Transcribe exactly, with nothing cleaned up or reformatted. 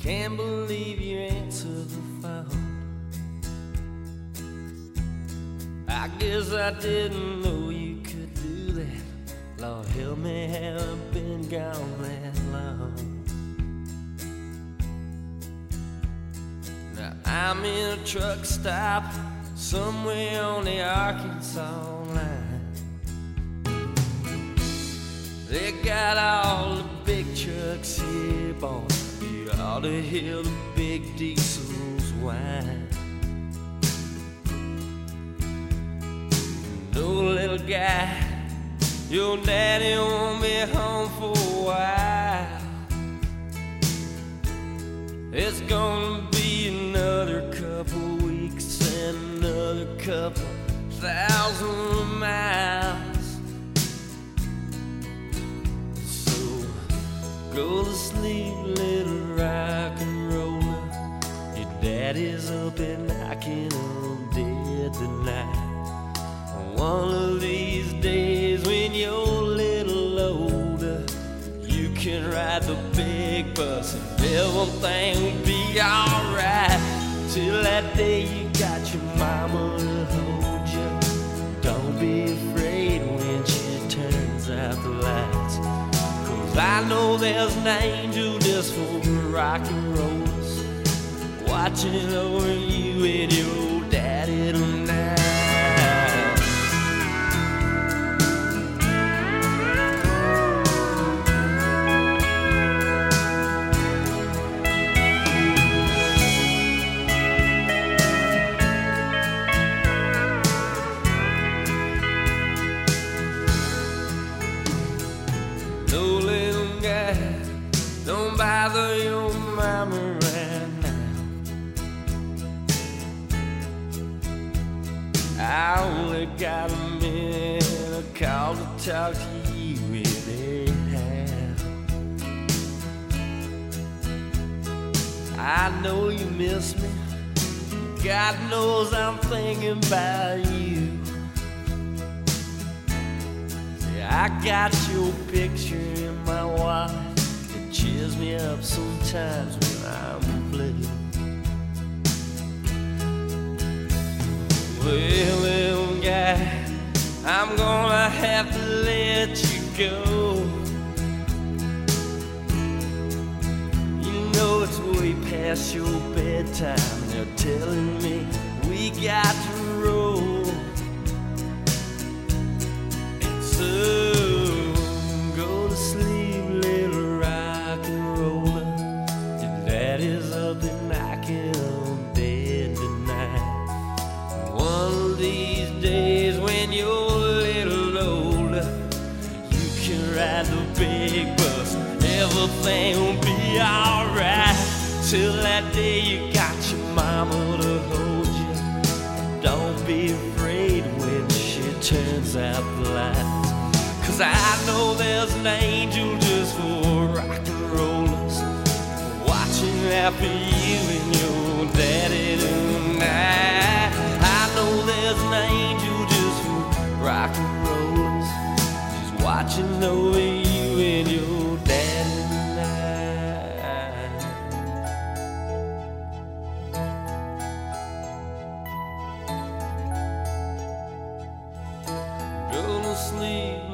Can't believe you answered the phone. I guess I didn't know you could do that. Lord help me, haven't been gone that long. Now I'm in a truck stop somewhere on the Arkansas line. They got all the big trucks here, boy. You ought to hear the big diesels whine. No little guy, your daddy won't be home for a while. It's gonna be another couple weeks and another couple thousand miles. So go to sleep, little rock and roller. Your daddy's up and knocking on dead tonight. One of these days when you're a little older, you can ride the big bus and everything will be alright. Till that day you got your mama to hold you. Don't be afraid when she turns out the lights, 'cause I know there's an angel just for rock and rollers, watching over you and your daddy tonight. No little guy, don't bother your mama right now. I only got a minute, a call to talk to you anyhow. I know you miss me, God knows I'm thinking about you. I got your picture in my wallet. It cheers me up sometimes when I'm blue. Well, little guy, I'm gonna have to let you go. You know it's way past your bedtime. They're telling me we got to roll. So go to sleep, little rock and roller. Your daddy's up and knocking on dead tonight. One of these days when you're a little older, you can ride the big bus. Everything will be alright. Till that day you got your mama to hold you. Don't be afraid when she turns out the light, 'cause I know there's an angel just for rock and rollers, watching out for you and your daddy tonight. I know there's an angel just for rock and rollers, just watching over you and your daddy tonight. Go to sleep,